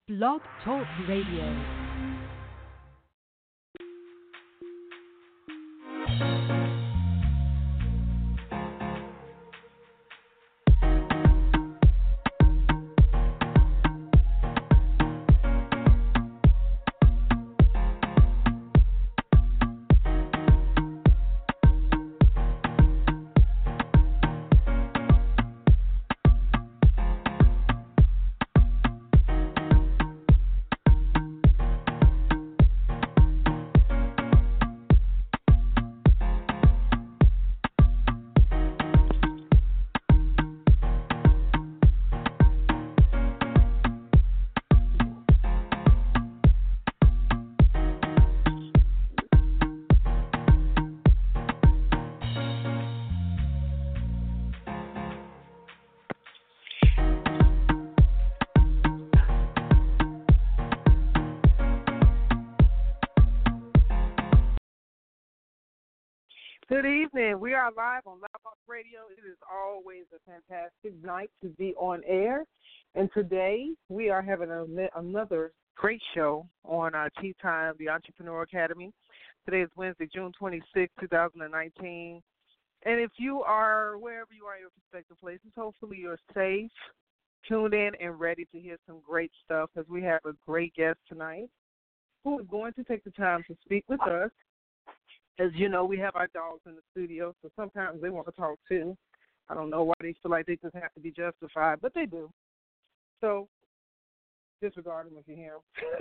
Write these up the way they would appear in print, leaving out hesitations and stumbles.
Blog Talk Radio. Good evening. We are live on Loudbox Radio. It is always a fantastic night to be on air. And today we are having another great show on Tea Time, the Entrepreneur Academy. Today is Wednesday, June 26, 2019. And if you are wherever you are in your respective places, hopefully you're safe, tuned in, and ready to hear some great stuff because we have a great guest tonight who is going to take the time to speak with us. As you know, we have our dogs in the studio, so sometimes they want to talk too. I don't know why they feel like they just have to be justified, but they do. So disregard them if you hear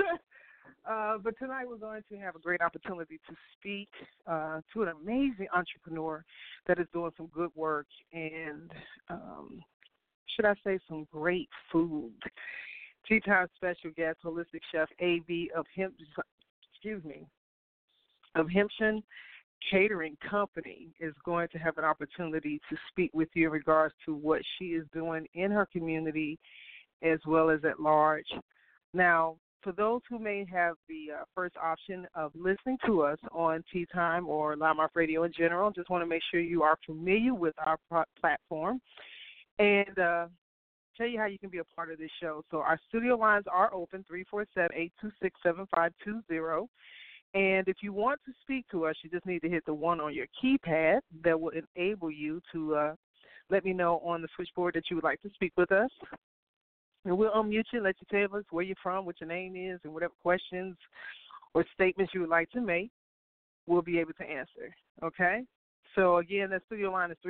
them. But tonight we're going to have a great opportunity to speak to an amazing entrepreneur that is doing some good work and, should I say, some great food. Tea Time special guest, holistic chef A.B. of Hemption Catering Company is going to have an opportunity to speak with you in regards to what she is doing in her community as well as at large. Now, for those who may have the first option of listening to us on Tea Time or Loudmouth Radio in general, just want to make sure you are familiar with our platform and tell you how you can be a part of this show. So our studio lines are open, 347-826-7520. And if you want to speak to us, you just need to hit the one on your keypad that will enable you to let me know on the switchboard that you would like to speak with us. And we'll unmute you and let you tell us where you're from, what your name is, and whatever questions or statements you would like to make, we'll be able to answer. Okay? So, again, the studio line is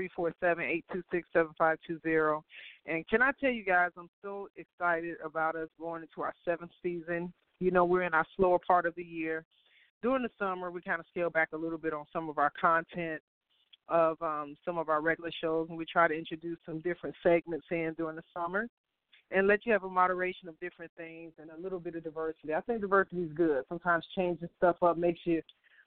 347-826-7520. And can I tell you guys, I'm so excited about us going into our 7th season. You know, we're in our slower part of the year. During the summer, we kind of scale back a little bit on some of our content of some of our regular shows, and we try to introduce some different segments in during the summer and let you have a moderation of different things and a little bit of diversity. I think diversity is good. Sometimes changing stuff up makes you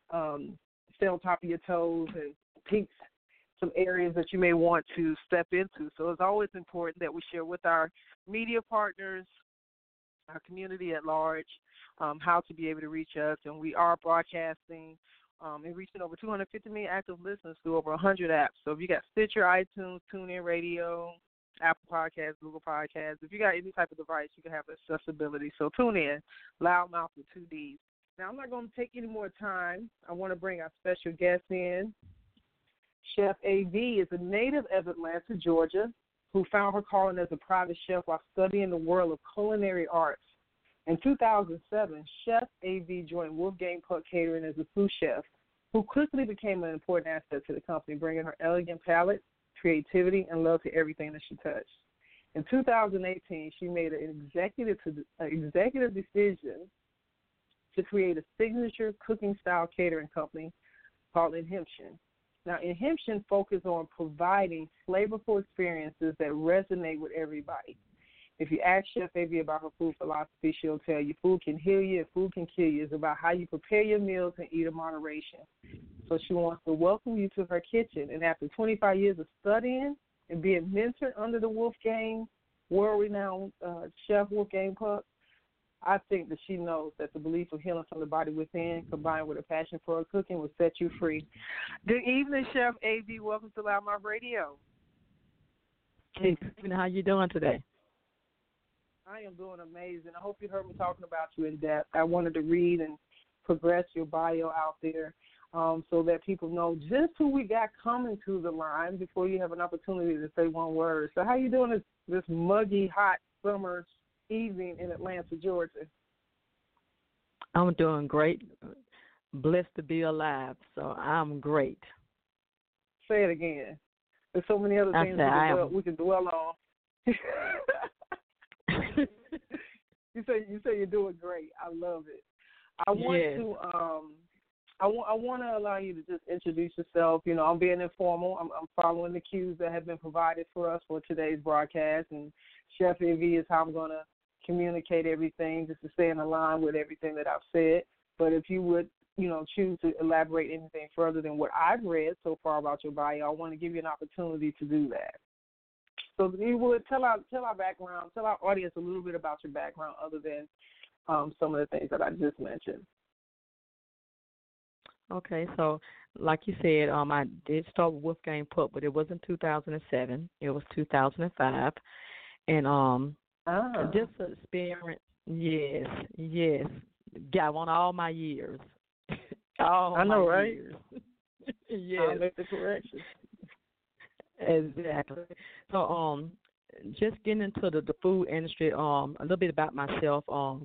stay on top of your toes and peaks some areas that you may want to step into. So it's always important that we share with our media partners, our community at large, how to be able to reach us. And we are broadcasting and reaching over 250 million active listeners through over 100 apps. So if you got Stitcher, iTunes, TuneIn Radio, Apple Podcasts, Google Podcasts, if you got any type of device, you can have accessibility. So tune in, Loudmouth with 2 Ds. Now, I'm not going to take any more time. I want to bring our special guest in. Chef A.V. is a native of Atlanta, Georgia, who found her calling as a private chef while studying the world of culinary arts. In 2007, Chef A.V. joined Wolfgang Puck Catering as a sous chef, who quickly became an important asset to the company, bringing her elegant palate, creativity, and love to everything that she touched. In 2018, she made an executive decision to create a signature cooking-style catering company called Inhemption. Now, Inhemption focuses on providing flavorful experiences that resonate with everybody. If you ask Chef A.V. about her food philosophy, she'll tell you food can heal you and food can kill you. It's about how you prepare your meals and eat in moderation. So she wants to welcome you to her kitchen. And after 25 years of studying and being mentored under the Wolfgang, world-renowned chef Wolfgang Puck, I think that she knows that the belief of healing from the body within, combined with a passion for her cooking, will set you free. Good evening, Chef A.V. Welcome to Loudmouth Radio. Hey, how you doing today? I am doing amazing. I hope you heard me talking about you in depth. I wanted to read and progress your bio out there so that people know just who we got coming to the line before you have an opportunity to say one word. So how you doing this muggy, hot summer evening in Atlanta, Georgia? I'm doing great. Blessed to be alive, so I'm great. Say it again. There's so many other things we can dwell on. You say you're doing great. I love it. I want to allow you to just introduce yourself. You know, I'm being informal. I'm following the cues that have been provided for us for today's broadcast, and Chef Envy is how I'm going to communicate everything, just to stay in line with everything that I've said. But if you would, choose to elaborate anything further than what I've read so far about your bio, I want to give you an opportunity to do that. So you would tell our background, tell our audience a little bit about your background other than some of the things that I just mentioned. Okay, so like you said, I did start with Wolfgang Puck, but it wasn't 2007. It was 2005. And just an experience, yes. Got on all my years. I know, right? Years. Yes. I'll make the correction. Exactly. So, just getting into the food industry, a little bit about myself.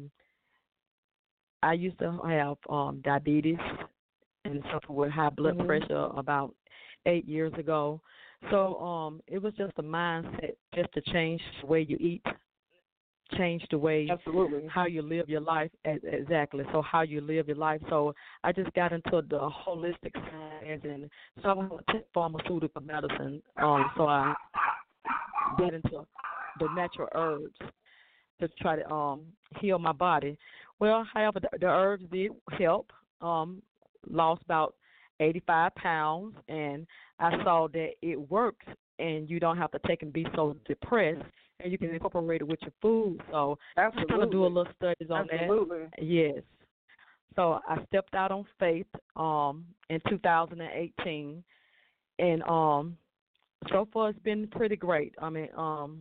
I used to have diabetes and suffer with high blood pressure about 8 years ago. So, it was just a mindset just to change the way you eat, change the way how you live your life. Exactly. So how you live your life. So I just got into the holistic science, and so I want to take pharmaceutical medicine. So I get into the natural herbs to try to heal my body. Well, however, the herbs did help. Lost about 85 pounds, and I saw that it works, and you don't have to take and be so depressed, and you can incorporate it with your food. So I'm trying to do a little studies on that. Yes. So I stepped out on faith in 2018, and so far it's been pretty great. I mean,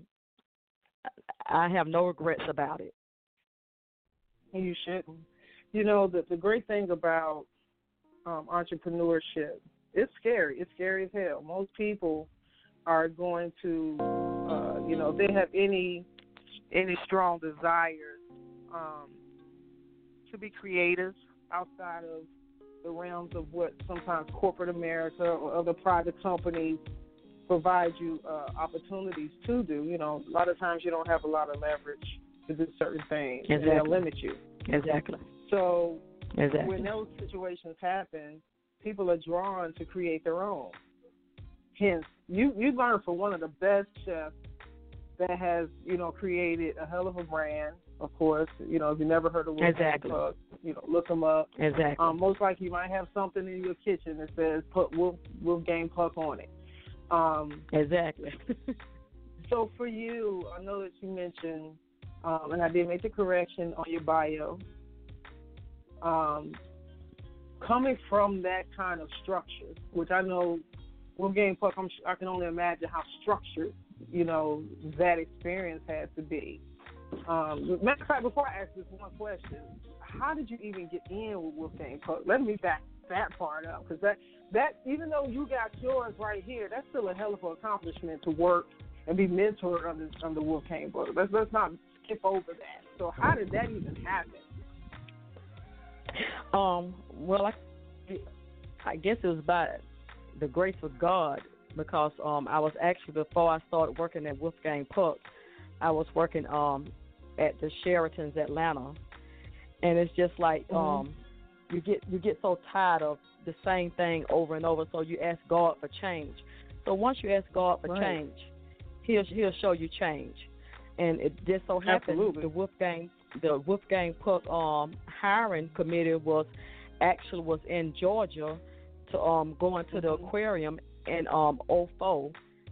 I have no regrets about it. You shouldn't. You know, the great thing about entrepreneurship, it's scary. It's scary as hell. Most people are going to, if they have any strong desires to be creative outside of the realms of what sometimes corporate America or other private companies provide you opportunities to do. You know, a lot of times you don't have a lot of leverage to do certain things, and they'll limit you. Exactly. So when those situations happen, people are drawn to create their own. Hence, you learn from one of the best chefs that has, created a hell of a brand. Of course, if you never heard of Wolfgang Puck, look him up. Exactly. Most likely you might have something in your kitchen that says put Wolfgang Puck on it. Exactly. So for you, I know that you mentioned, and I did make the correction on your bio, coming from that kind of structure, which I know Wolfgang Puck, I can only imagine how structured, that experience had to be. Matter of fact, before I ask this one question, how did you even get in with Wolfgang Puck? Let me back that part up, because that even though you got yours right here, that's still a hell of an accomplishment to work and be mentored under Wolfgang Puck. Let's not skip over that. So how did that even happen? Well, I guess it was by the grace of God, because I was actually, before I started working at Wolfgang Puck, I was working at the Sheraton's Atlanta, and it's just like you get so tired of the same thing over and over, so you ask God for change. So once you ask God for change, He'll show you change, and it just so happened the Wolfgang Puck hiring committee was in Georgia to go into the aquarium in 04,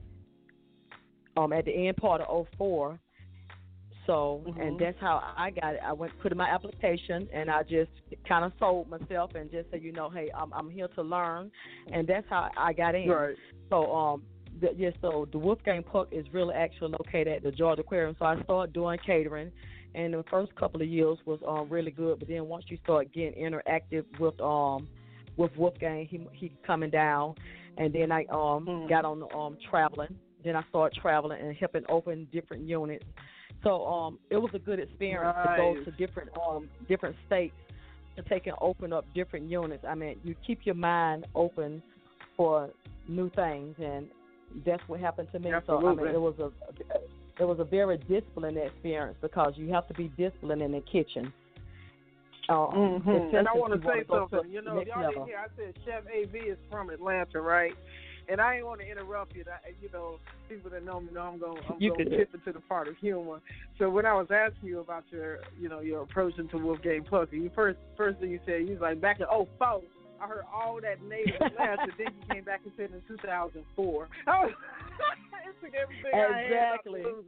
at the end part of 04. So, and that's how I got it. I put in my application, and I just kind of sold myself and just said, hey, I'm here to learn, and that's how I got in. Right. So, So the Wolfgang Puck is really actually located at the Georgia Aquarium. So I started doing catering, and the first couple of years was really good. But then once you start getting interactive with Wolfgang, he coming down, and then I got on traveling. Then I started traveling and helping open different units. So it was a good experience to go to different states to take and open up different units. I mean, you keep your mind open for new things, and that's what happened to me. Absolutely. So I mean, it was a very disciplined experience because you have to be disciplined in the kitchen. And I want to say something. You know, y'all didn't hear. I said Chef AB is from Atlanta, right? And I ain't want to interrupt you. You know, people that know me know I'm going to tip into the part of humor. So when I was asking you about your approach into Wolfgang Puck, first thing you said, you was like, back in 2004, I heard all that native Atlanta. Then you came back and said in 2004. It took everything I had not to lose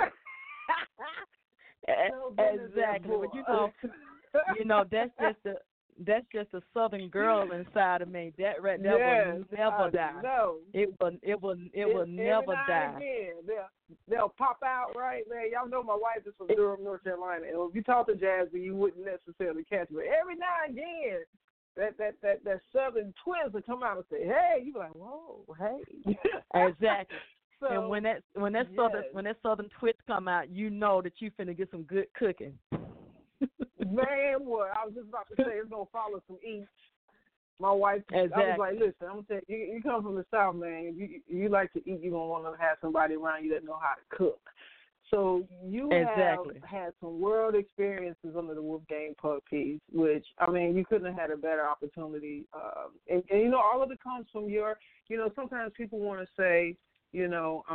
it. Exactly. But you know, that's just a Southern girl inside of me. That will never die. No. It will never die. Again, they'll pop out, right, man. Y'all know my wife is from Durham, North Carolina. And if you talk to Jasmine, you wouldn't necessarily catch her. But every now and again, that Southern twist will come out and say, "Hey," you be like, "Whoa, hey." Exactly. So, and when that Southern twist come out, you know that you finna get some good cooking. Man, what? I was just about to say it's gonna follow some eats. My wife, exactly. I was like, listen, I'm gonna tell you, you come from the South, man. If you like to eat, you're gonna want to have somebody around you that know how to cook. So you have had some world experiences under the Wolfgang Puck piece, which, I mean, you couldn't have had a better opportunity. And you know, all of it comes from your, you know, sometimes people want to say, you know,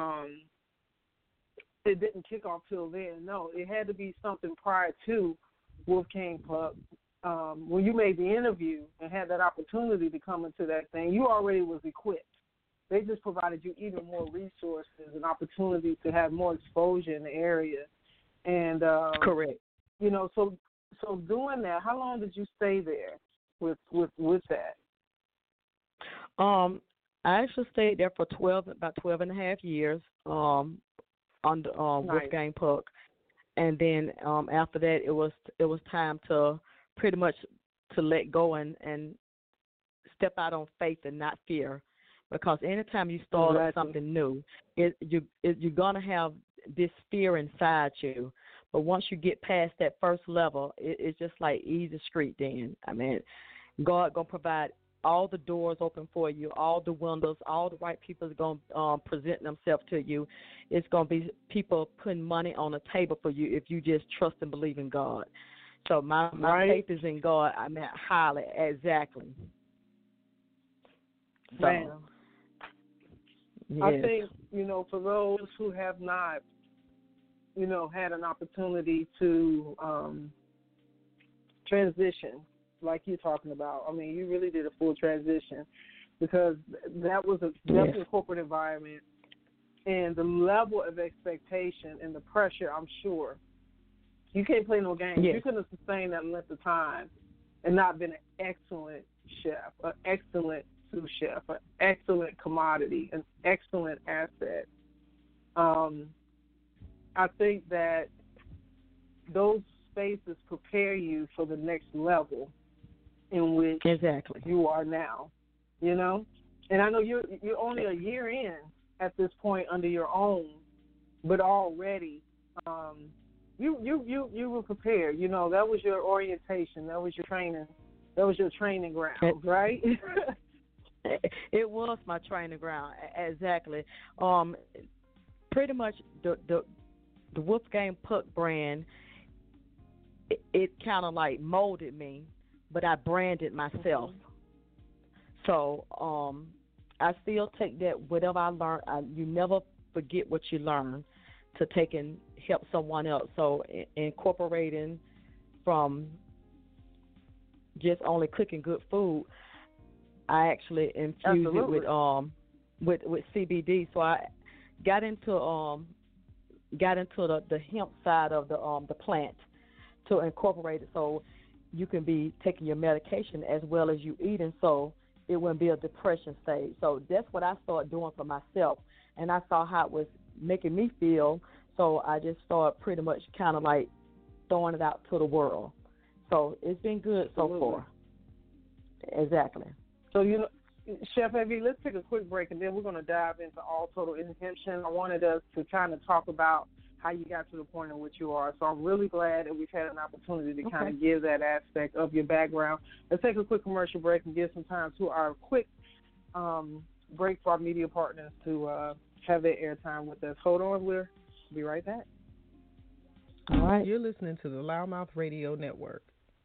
it didn't kick off till then. No, it had to be something prior to Wolfgang Puck. When you made the interview and had that opportunity to come into that thing, you already was equipped. They just provided you even more resources and opportunities to have more exposure in the area. And correct. You know, so doing that, how long did you stay there with that? I actually stayed there for about 12 and a half years under Wolfgang Puck. And then after that, it was time to pretty much to let go and step out on faith and not fear, because anytime you start something new, you're gonna have this fear inside you. But once you get past that first level, it's just like easy street. Then I mean, God gonna provide all the doors open for you, all the windows, all the right people is going to present themselves to you. It's going to be people putting money on the table for you if you just trust and believe in God. So my faith is in God. I mean, highly, exactly. So, man, yes. I think, you know, for those who have not, you know, had an opportunity to transition, like you're talking about. I mean, you really did a full transition, because that was definitely a corporate environment, and the level of expectation and the pressure, I'm sure. You can't play no games. Yes. You couldn't have sustained that length of time and not been an excellent chef, an excellent sous chef, an excellent commodity, an excellent asset. I think that those spaces prepare you for the next level in which you are now, you know? And I know you're only a year in at this point under your own, but already you were prepared. You know, that was your orientation, that was your training ground, right? It was my training ground, exactly. Pretty much the Wolfgang Puck brand, it kind of like molded me, but I branded myself. So I still take that, whatever I learned, you never forget what you learn to take and help someone else. So incorporating from just only cooking good food, I actually infused it with CBD. So I got into the hemp side of the plant to incorporate it, so you can be taking your medication as well as you eating, so it wouldn't be a depression stage. So that's what I started doing for myself, and I saw how it was making me feel. So I just started pretty much kind of like throwing it out to the world. So it's been good so far. Exactly. So, Chef Avi, let's take a quick break, and then we're going to dive into All Total Inhibition. I wanted us to kind of talk about how you got to the point in which you are. So I'm really glad that we've had an opportunity to kind of give that aspect of your background. Let's take a quick commercial break and give some time to our quick break for our media partners to have their airtime with us. Hold on, we'll be right back. All right. You're listening to the Loudmouth Radio Network.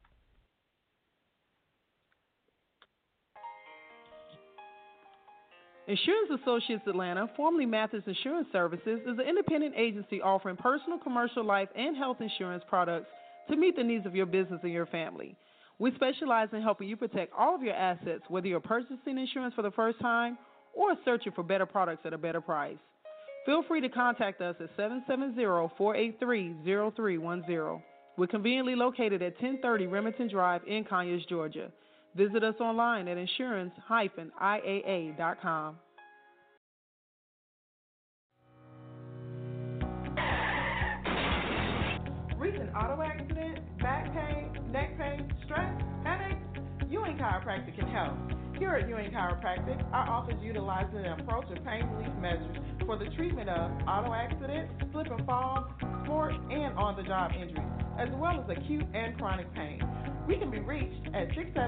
Insurance Associates Atlanta, formerly Mathis Insurance Services, is an independent agency offering personal, commercial, life, and health insurance products to meet the needs of your business and your family. We specialize in helping you protect all of your assets, whether you're purchasing insurance for the first time or searching for better products at a better price. Feel free to contact us at 770-483-0310. We're conveniently located at 1030 Remington Drive in Conyers, Georgia. Visit us online at insurance-iaa.com. Recent auto accident, back pain, neck pain, stress, headaches? Ewing Chiropractic can help. Here at Ewing Chiropractic, our office utilizes an approach of pain relief measures for the treatment of auto accidents, slip and fall, sports, and on-the-job injuries, as well as acute and chronic pain. We can be reached at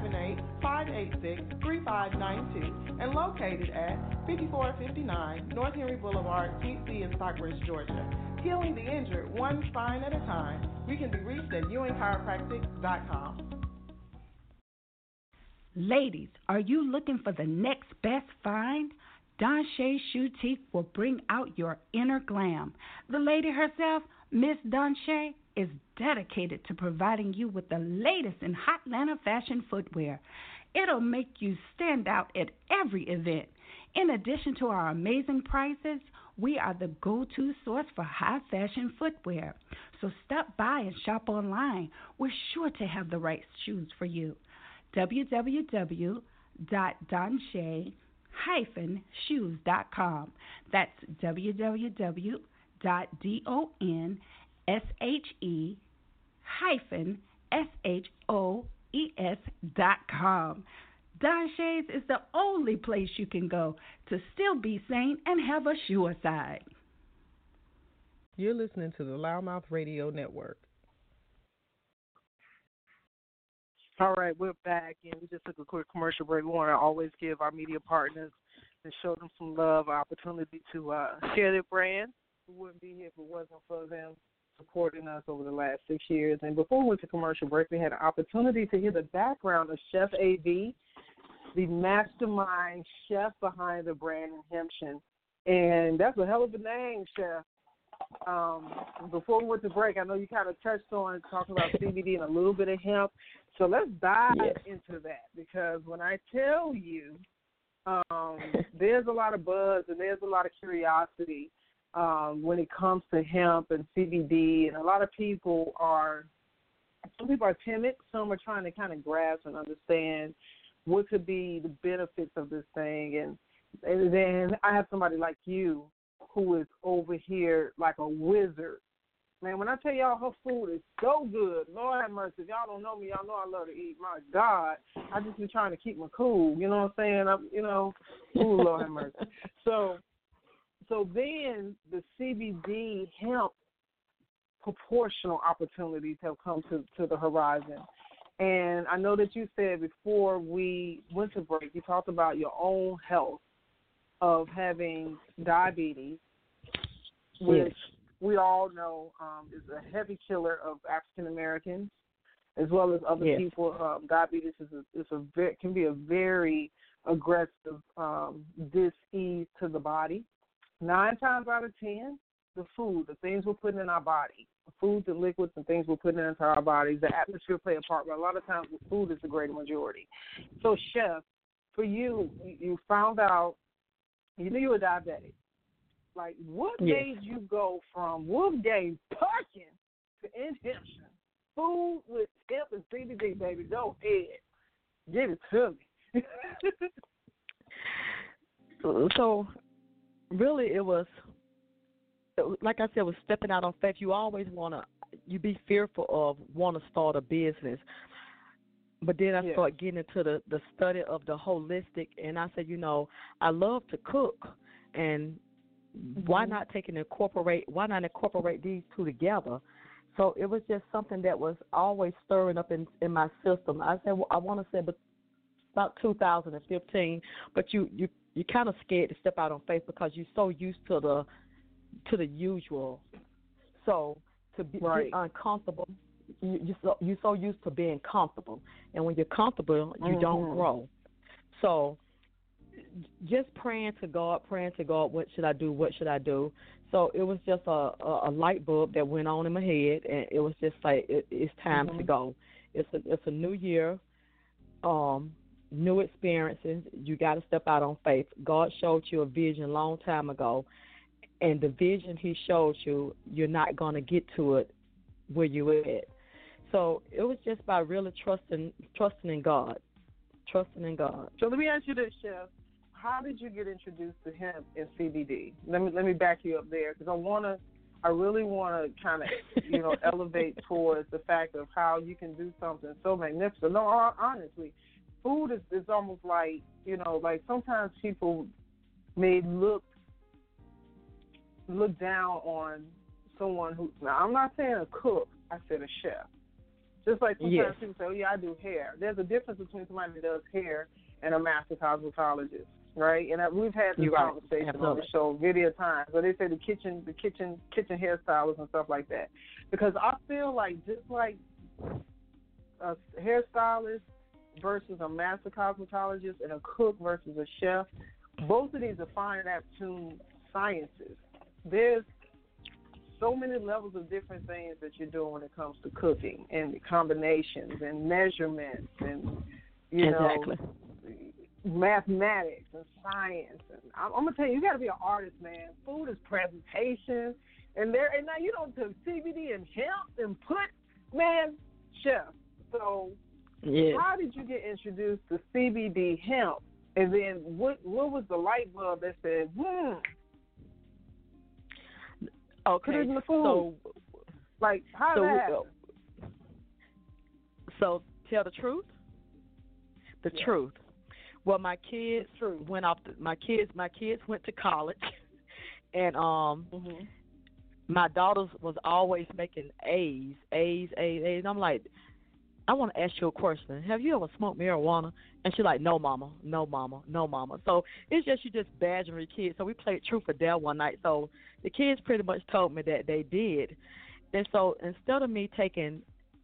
678-586-3592 and located at 5459 North Henry Boulevard, Suite C in Stockbridge, Georgia. Healing the injured one spine at a time. We can be reached at ewingchiropractic.com. Ladies, are you looking for the next best find? Don Shea Shoe Teak will bring out your inner glam. The lady herself, Miss Don Shea, is dedicated to providing you with the latest in Hotlanta fashion footwear. It'll make you stand out at every event. In addition to our amazing prices, we are the go-to source for high fashion footwear. So stop by and shop online. We're sure to have the right shoes for you. www.donshay-shoes.com. That's www.donshay-shoes.com. Don Shay's is the only place you can go to still be sane and have a shoe aside. You're listening to the Loudmouth Radio Network. All right, we're back, and we just took a quick commercial break. We want to always give our media partners and show them some love, opportunity to share their brand. We wouldn't be here if it wasn't for them supporting us over the last 6 years. And before we went to commercial break, we had an opportunity to hear the background of Chef A.V., the mastermind chef behind the brand Hemption. And that's a hell of a name, Chef. Before we went to break, I know you kind of touched on talking about CBD and a little bit of hemp. So let's dive into that, because when I tell you there's a lot of buzz and there's a lot of curiosity when it comes to hemp and CBD, and a lot of people some people are timid, some are trying to kind of grasp and understand what could be the benefits of this thing. And then I have somebody like you who is over here like a wizard. Man, when I tell y'all her food is so good, Lord have mercy. If y'all don't know me, y'all know I love to eat. My God, I just been trying to keep my cool. You know what I'm saying? Ooh, Lord have mercy. So then the CBD hemp proportional opportunities have come to the horizon. And I know that you said before we went to break, you talked about your own health of having diabetes, which we all know is a heavy killer of African Americans as well as other people. Diabetes can be a very aggressive disease to the body. 9 times out of 10, the things we're putting in our body, foods and liquids and things we're putting into our bodies, the atmosphere play a part, but a lot of times the food is the greater majority. So, Chef, for you, you found out, you knew you were diabetic. Like, what made you go from Wolfgang Parkin to Inhibition? Food with hemp and CBD, baby. Go ahead. Give it to me. So really like I said, was stepping out on faith. You always you be fearful of want to start a business. But then I start getting into the study of the holistic, and I said, I love to cook, and why not why not incorporate these two together? So it was just something that was always stirring up in my system. I said, I want to say about 2015, but you kind of scared to step out on faith because you're so used to the usual. So to be uncomfortable, you're so used to being comfortable, and when you're comfortable, you don't grow. So just praying to God, what should I do? What should I do? So it was just a light bulb that went on in my head, and it was just like it's time to go. It's a new year, new experiences. You got to step out on faith. God showed you a vision a long time ago, and the vision He showed you, you're not going to get to it where you at. So it was just about really trusting in God. Trusting in God. So let me ask you this, Chef. How did you get introduced to hemp and CBD? Let me back you up there because I really want to kind of elevate towards the fact of how you can do something so magnificent. No, honestly, food is almost like like sometimes people may look down on someone who. Now I'm not saying a cook. I said a chef. Just like sometimes people say, oh, yeah, I do hair. There's a difference between somebody that does hair and a master cosmetologist, right? And we've had this conversation on the show many times. But they say the kitchen hairstylists and stuff like that. Because I feel like just like a hairstylist versus a master cosmetologist and a cook versus a chef, both of these are fine and aptitude sciences. There's so many levels of different things that you're doing when it comes to cooking and combinations and measurements and mathematics and science. And I'm gonna tell you got to be an artist, man. Food is presentation, and now you don't took CBD and hemp and chef. So how did you get introduced to CBD hemp, and then what was the light bulb that said, Okay, put it in the food. Like, how did that happen? So, tell the truth? The truth. Well, my kids went off. My kids went to college, and my daughters was always making A's. And I'm like, I want to ask you a question. Have you ever smoked marijuana? And she's like, no, mama. So it's just you just badgering your kids. So we played truth or dare one night. So the kids pretty much told me that they did. And so instead of me taking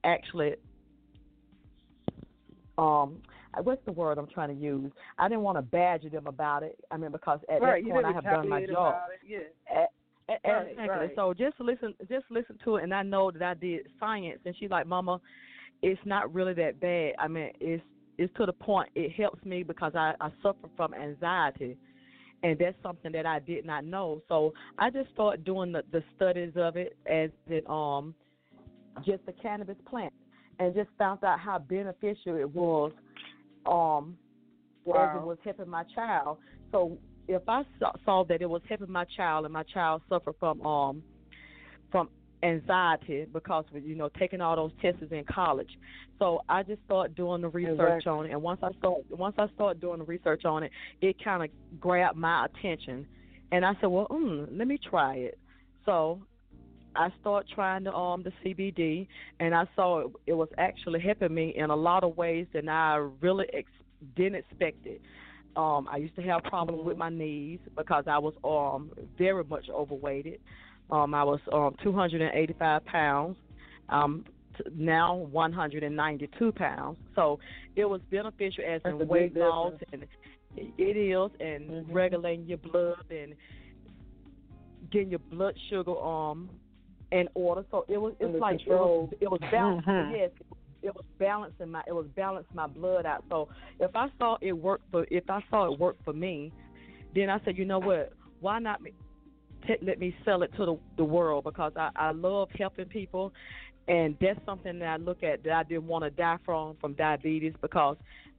what's the word I'm trying to use? I didn't want to badger them about it. I mean, because at that point I have done my job. Exactly. So just listen to it, and I know that I did science. And she's like, Mama, it's not really that bad. I mean, it's to the point it helps me because I suffer from anxiety, and that's something that I did not know. So I just started doing the studies of it as just a cannabis plant, and just found out how beneficial it was as it was helping my child. So if I saw that it was helping my child, and my child suffered from anxiety because of taking all those tests in college, so I just started doing the research on it. And once I started doing the research on it, it kind of grabbed my attention, and I said, well, let me try it. So I started trying the CBD, and I saw it was actually helping me in a lot of ways that I really didn't expect it. I used to have problems with my knees because I was very much overweighted. I was 285 pounds, now 192 pounds. So it was beneficial as in weight loss, and it is, and regulating your blood and getting your blood sugar in order. So it was balanced. Yes, it was balancing my blood out. So if I saw it work for me, then I said, you know what? Why not let me sell it to the world? Because I love helping people, and that's something that I look at that I didn't want to die from diabetes, because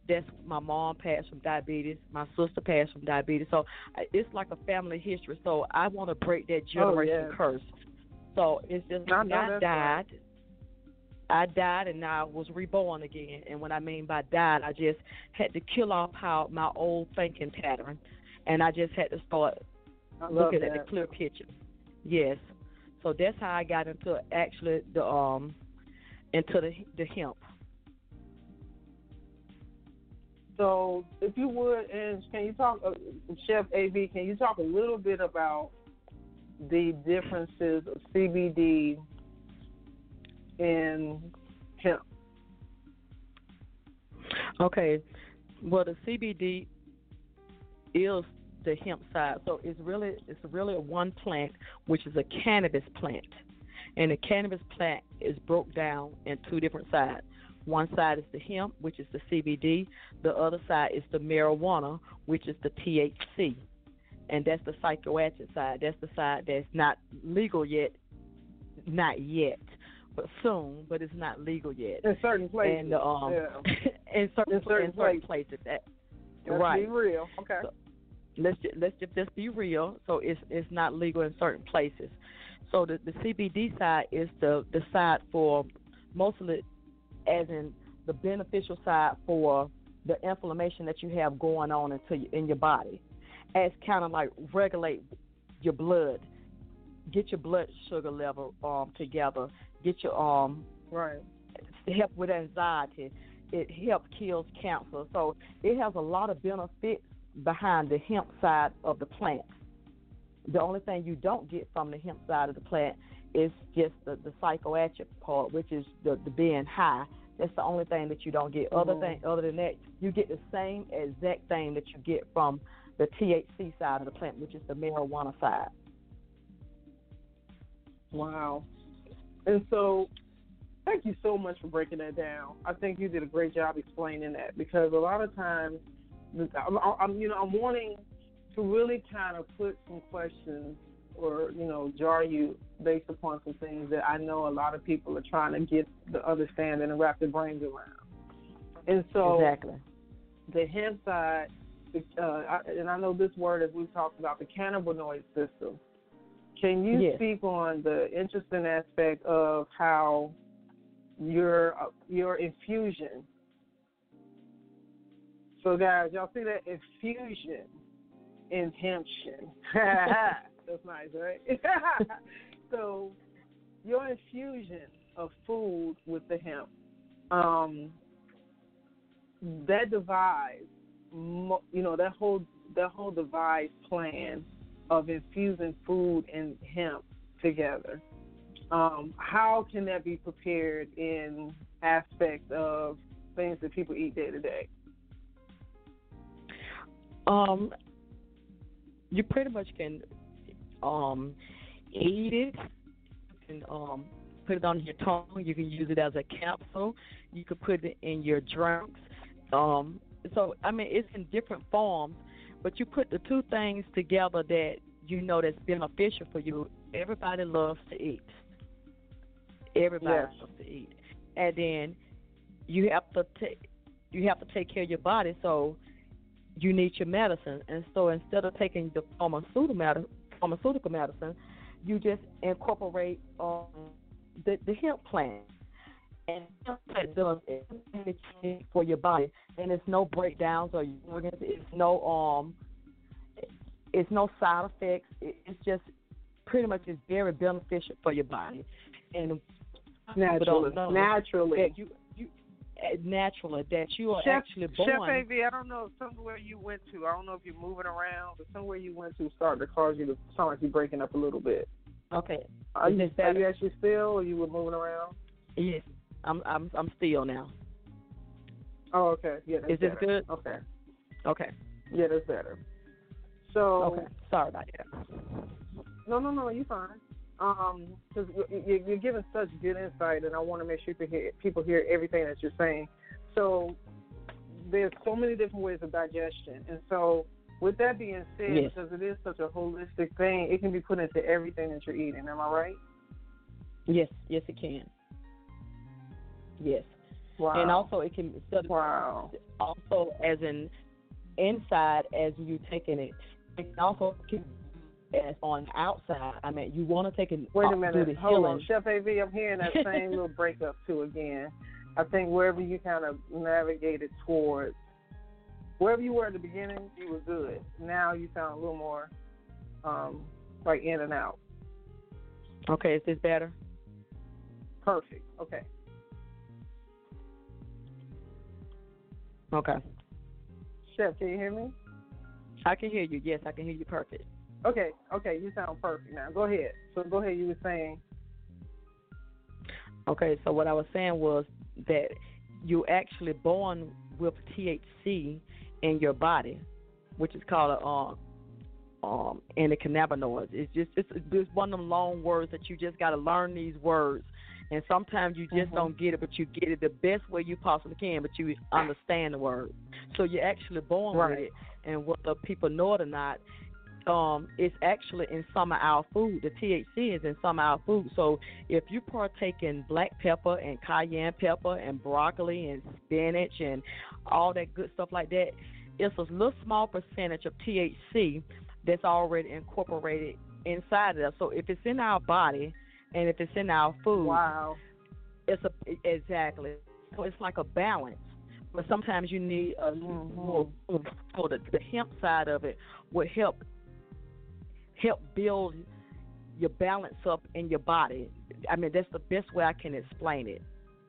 that's my mom passed from diabetes. My sister passed from diabetes. So it's like a family history. So I want to break that generation curse. So it's just I died. I died and I was reborn again. And what I mean by died, I just had to kill off my old thinking pattern, and I just had to start looking at the clear picture. Yes. So that's how I got into actually the hemp. So, if you would, and can you talk, Chef AB? Can you talk a little bit about the differences of CBD and hemp? Okay. Well, the CBD is the hemp side. So it's really one plant, which is a cannabis plant. And the cannabis plant is broke down in two different sides. One side is the hemp, which is the CBD. The other side is the marijuana, which is the THC. And that's the psychoactive side. That's the side that's not legal yet. Not yet, but soon, but it's not legal yet. In certain places. And, in certain places. Right. Be real. Okay. So, let's just be real. So it's not legal in certain places. So the CBD side is the side for mostly, as in the beneficial side for the inflammation that you have going on in your body, as kind of like regulate your blood, get your blood sugar level together, get your help with anxiety. It helps kills cancer. So it has a lot of benefits behind the hemp side of the plant. The only thing you don't get from the hemp side of the plant is just the psychoactive part, which is the being high. That's the only thing that you don't get. Other than that, you get the same exact thing that you get from the THC side of the plant, which is the marijuana side. Wow. And so, thank you so much for breaking that down. I think you did a great job explaining that, because a lot of times, I'm wanting to really kind of put some questions or, jar you based upon some things that I know a lot of people are trying to get the understanding and wrap their brains around. And so, exactly. The hemp side, and I know this word as we've talked about, the cannabinoid system. Can you speak on the interesting aspect of how your infusion? So, guys, y'all see that infusion in hemption? That's nice, right? So, your infusion of food with the hemp, that device, that whole device plan of infusing food and hemp together. How can that be prepared in aspects of things that people eat day to day? You pretty much can eat it. You can put it on your tongue. You can use it as a capsule. You could put it in your drinks. So, it's in different forms, but you put the two things together that that's beneficial for you. Everybody loves to eat. Everybody loves to eat. And then you have to take care of your body, so you need your medicine. And so instead of taking the pharmaceutical medicine, you just incorporate the hemp plant. And hemp plant does everything for your body, and it's no breakdowns or organs. It's no side effects. It's just pretty much is very beneficial for your body. And naturally that you are actually born. Chef AV, I don't know if somewhere you went to, I don't know if you're moving around, but somewhere you went to started to cause you to sound like you're breaking up a little bit. Okay. Are you actually still, or you were moving around? Yes, I'm still now. Oh, okay. Yeah, that's better. Is this good? Okay. Okay. Yeah, that's better. So. Okay. Sorry about that. No, you're fine. Because you're giving such good insight, and I want to make sure people hear everything that you're saying. So there's so many different ways of digestion, and so with that being said, because it is such a holistic thing, it can be put into everything that you're eating. Am I right? Yes, it can. Yes. Wow. And also it can also as an inside as you taking it. It can also keep as on the outside. I mean, you want to take it. Wait a minute. Do the Hold healing. on, Chef AV. I'm hearing that same little breakup too again. I think wherever you kind of navigated towards, wherever you were at the beginning, you were good. Now you sound a little more like in and out. Okay, is this better? Perfect. Okay. Okay. Chef, can you hear me? I can hear you. Yes, I can hear you perfect. Okay, you sound perfect now. Go ahead. So go ahead, you were saying. Okay, so what I was saying was that you're actually born with THC in your body, which is called endocannabinoids. It's one of them long words that you just got to learn these words. And sometimes you just don't get it, but you get it the best way you possibly can, but you understand the word. So you're actually born with it. And whether people know it or not, it's actually in some of our food. The THC is in some of our food. So if you partake in black pepper and cayenne pepper and broccoli and spinach and all that good stuff like that, it's a little small percentage of THC that's already incorporated inside of us. So if it's in our body and if it's in our food, exactly. So it's like a balance. But sometimes you need a more. So the hemp side of it would help build your balance up in your body. I mean, that's the best way I can explain it.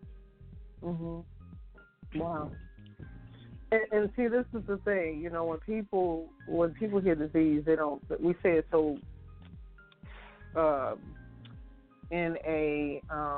Wow. And see, this is the thing. You know, when people hear disease, they don't. We say it so in a.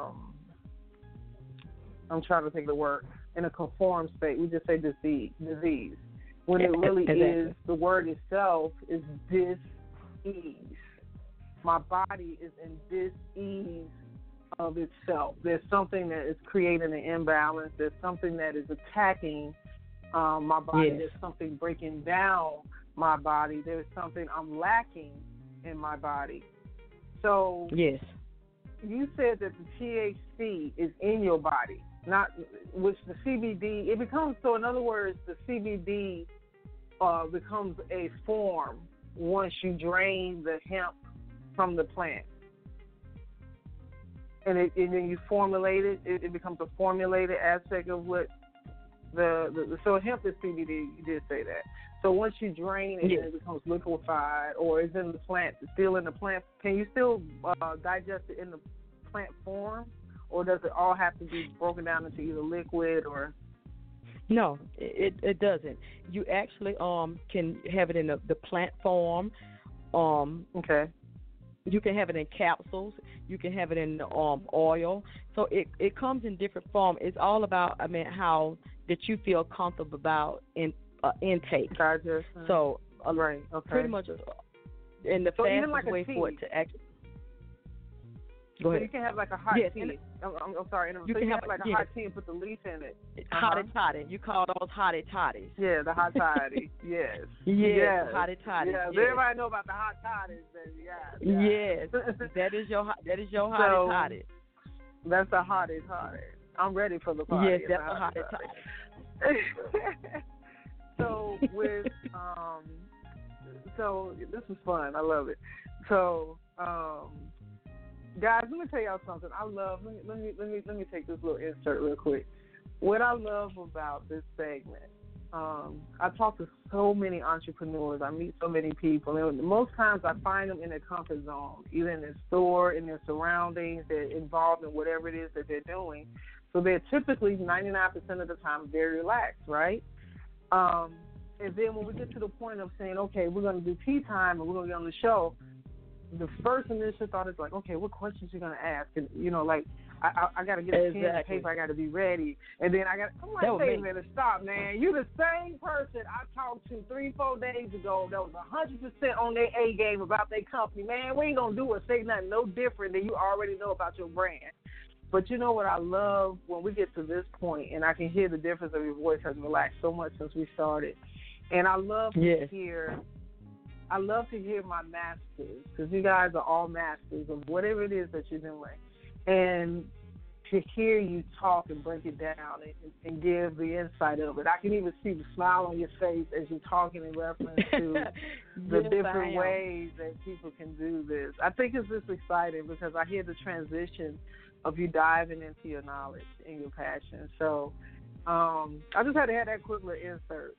I'm trying to think of the word. In a conformed state, we just say disease. When it really is, the word itself is dis-ease. My body is in dis-ease of itself. There's something that is creating an imbalance. There's something that is attacking my body. There's something breaking down my body. There's something I'm lacking in my body. So you said that the THC is in your body. Not which the CBD, it becomes, so in other words, the CBD becomes a form once you drain the hemp from the plant. And then you formulate it, it becomes a formulated aspect of what so hemp is CBD, you did say that. So once you drain it, it becomes liquefied, or it's in the plant, it's still in the plant. Can you still digest it in the plant form? Or does it all have to be broken down into either liquid or? No, it doesn't. You actually can have it in the plant form. Okay. You can have it in capsules. You can have it in oil. So it comes in different form. It's all about, I mean, how that you feel comfortable about intake. Digestion. So right. Okay. Pretty much in the fastest like way for it to actually. Go ahead. So you can have like a hot tea. I'm sorry. You can have like a hot tea and put the leaf in it. Hottie toddy. You call those hottie toddies. Yeah, the hot toddy. Yes. Yes. Hottie toddies. Yes. Everybody know about the hot toddies. Yes. that is your hottie toddy. That's the hottest toddy. I'm ready for the party. Yes, that's a hottie toddy. So with so this is fun. I love it. So guys, let me tell y'all something. Let me take this little insert real quick. What I love about this segment, I talk to so many entrepreneurs. I meet so many people, and most times I find them in their comfort zone, either in their store, in their surroundings. They're involved in whatever it is that they're doing. So they're typically 99% of the time very relaxed, right? And then when we get to the point of saying, okay, we're going to do tea time and we're going to get on the show, the first initial thought is like, okay, what questions you gonna ask? And like, I gotta get a pen and paper. I gotta be ready. And then I'm like, wait a minute, stop, man. You the same person I talked to 3-4 days ago that was 100% on their A game about their company. Man, we ain't gonna do or say nothing no different than you already know about your brand. But you know what I love when we get to this point, and I can hear the difference of your voice has relaxed so much since we started. And I love to hear. I love to hear my masters, because you guys are all masters of whatever it is that you're doing. And to hear you talk and break it down and give the insight of it. I can even see the smile on your face as you're talking in reference to the different ways that people can do this. I think it's just exciting because I hear the transition of you diving into your knowledge and your passion. So I just had to have that quick little insert.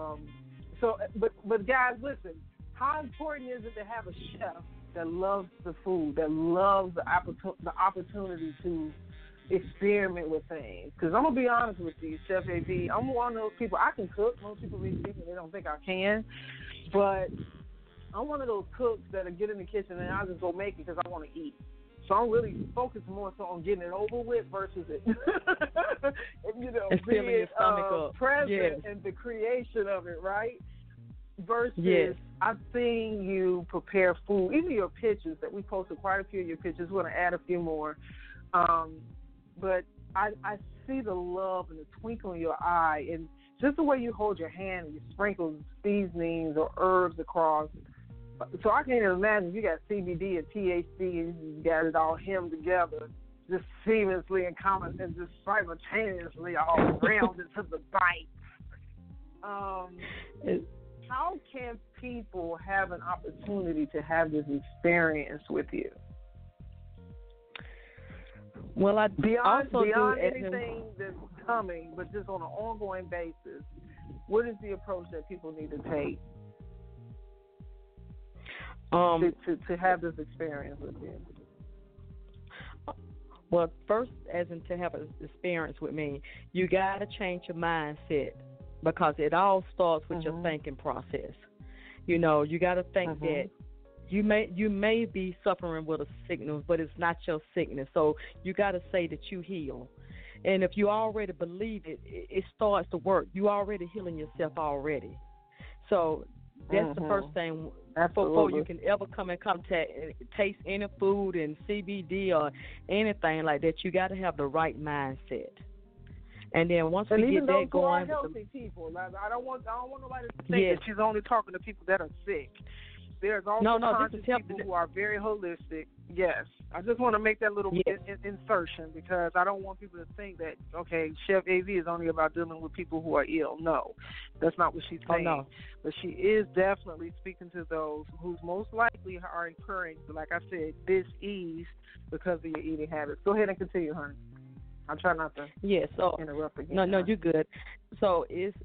But guys, listen, how important is it to have a chef that loves the food, that loves the opportunity to experiment with things? Because I'm going to be honest with you, Chef AB, I'm one of those people. I can cook. Most people be thinking they don't think I can. But I'm one of those cooks that'll get in the kitchen and I'll just go make it because I want to eat. So I'm really focused more so on getting it over with versus it, and filling your stomach up. Present and the creation of it, right? Versus I've seen you prepare food, even your pictures that we posted quite a few of your pictures. We're going to add a few more. But I see the love and the twinkle in your eye and just the way you hold your hand and you sprinkle seasonings or herbs across. So I can't even imagine you got CBD and THC and you got it all hemmed together just seamlessly and common and just simultaneously all round into the bite. How can people have an opportunity to have this experience with you? Well, beyond anything that's coming, but just on an ongoing basis, what is the approach that people need to take to have this experience with you? Well, first, as in to have an experience with me, you got to change your mindset because it all starts with your thinking process. You got to think that you may be suffering with a sickness, but it's not your sickness. So you got to say that you heal. And if you already believe it, it starts to work. You already healing yourself already. So that's the first thing. Before you can ever come in contact and taste any food and CBD or anything like that, you got to have the right mindset. And then once we get that going, healthy people. I don't want nobody to think that she's only talking to people that are sick. There's also conscious people who are very holistic. Yes, I just want to make that little insertion because I don't want people to think that Chef AV is only about dealing with people who are ill. No, that's not what she's saying. No. But she is definitely speaking to those who most likely are incurring, like I said, dis-ease because of your eating habits. Go ahead and continue, honey. I'm trying not to interrupt again. No, you're good. So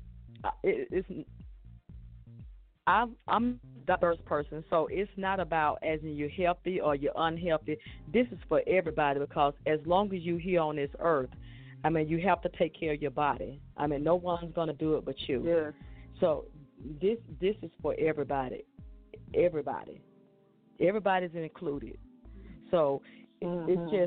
I'm a diverse person, so it's not about as in you're healthy or you're unhealthy. This is for everybody because as long as you're here on this earth, you have to take care of your body. No one's going to do it but you. Yes. So this is for everybody. Everybody's included. So it's just,